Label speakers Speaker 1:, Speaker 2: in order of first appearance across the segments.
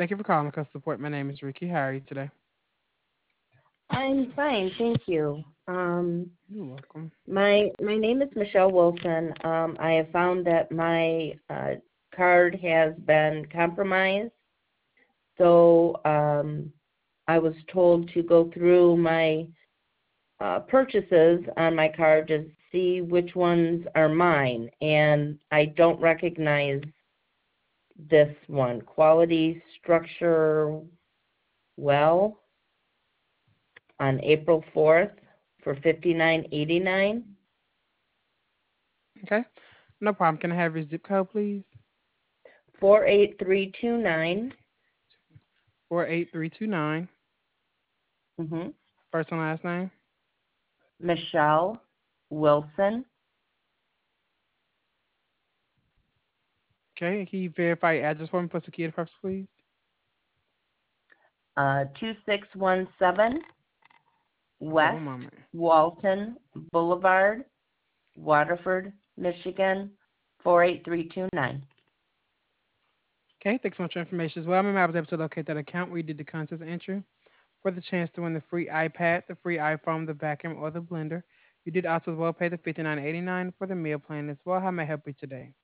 Speaker 1: Thank you for calling Customer Support. My name is Ricky. How are you today?
Speaker 2: I'm fine, thank you.
Speaker 1: You're welcome.
Speaker 2: My name is Michelle Wilson. I have found that my card has been compromised, so I was told to go through my purchases on my card to see which ones are mine, and I don't recognize this one. Quality Structure Well on April 4th for $59.89.
Speaker 1: Okay. No problem. Can I have your zip code, please?
Speaker 2: 48329.
Speaker 1: 48329.
Speaker 2: Mm-hmm.
Speaker 1: First and last name.
Speaker 2: Michelle Wilson.
Speaker 1: Okay. And can you verify your address for me for security purposes, please?
Speaker 2: 2617
Speaker 1: Okay,
Speaker 2: West
Speaker 1: one moment.
Speaker 2: Walton Boulevard, Waterford, Michigan, 48329.
Speaker 1: Okay. Thanks so much for information as well. I was able to locate that account where you did the contest entry for the chance to win the free iPad, the free iPhone, the vacuum, or the blender. You did also as well pay the $59.89 for the meal plan as well. How may I help you today?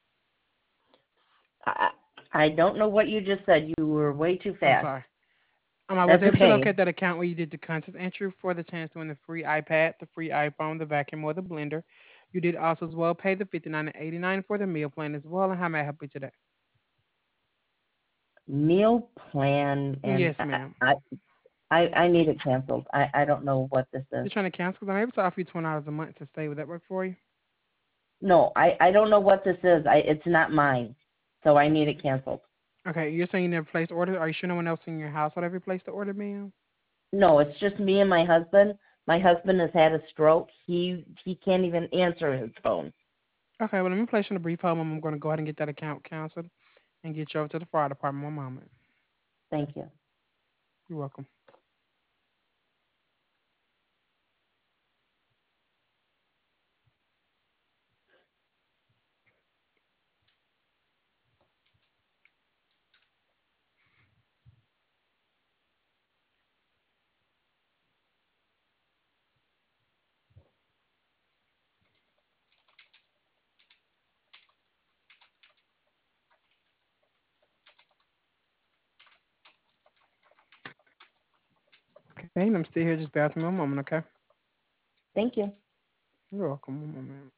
Speaker 2: I, I don't know what you just said. You were way too
Speaker 1: I'm
Speaker 2: fast.
Speaker 1: sorry. I was
Speaker 2: That's
Speaker 1: able to
Speaker 2: okay.
Speaker 1: locate that account where you did the contest entry for the chance to win the free iPad, the free iPhone, the vacuum, or the blender. You did also as well pay the $59.89 for the meal plan as well. And how may I help you today?
Speaker 2: Meal plan, and
Speaker 1: Yes, ma'am.
Speaker 2: I need it canceled. I don't know what this is.
Speaker 1: You're trying to cancel because I'm able to offer you $20 a month to stay. Would that work for you?
Speaker 2: No, I don't know what this is. It's not mine, so I need it canceled.
Speaker 1: Okay, you're saying you never placed order. Are you sure no one else in your household ever placed the order, ma'am?
Speaker 2: No, it's just me and my husband. My husband has had a stroke. He can't even answer his phone.
Speaker 1: Okay, well, let me place you on a brief hold. I'm going to go ahead and get that account canceled and get you over to the fire department. One moment.
Speaker 2: Thank you.
Speaker 1: You're welcome. Okay, and I'm still here. Just bear with me one moment, okay?
Speaker 2: Thank you.
Speaker 1: You're welcome. One moment.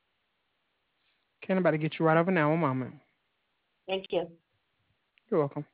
Speaker 1: Okay, I'm about to get you right over now. One moment.
Speaker 2: Thank you.
Speaker 1: You're welcome.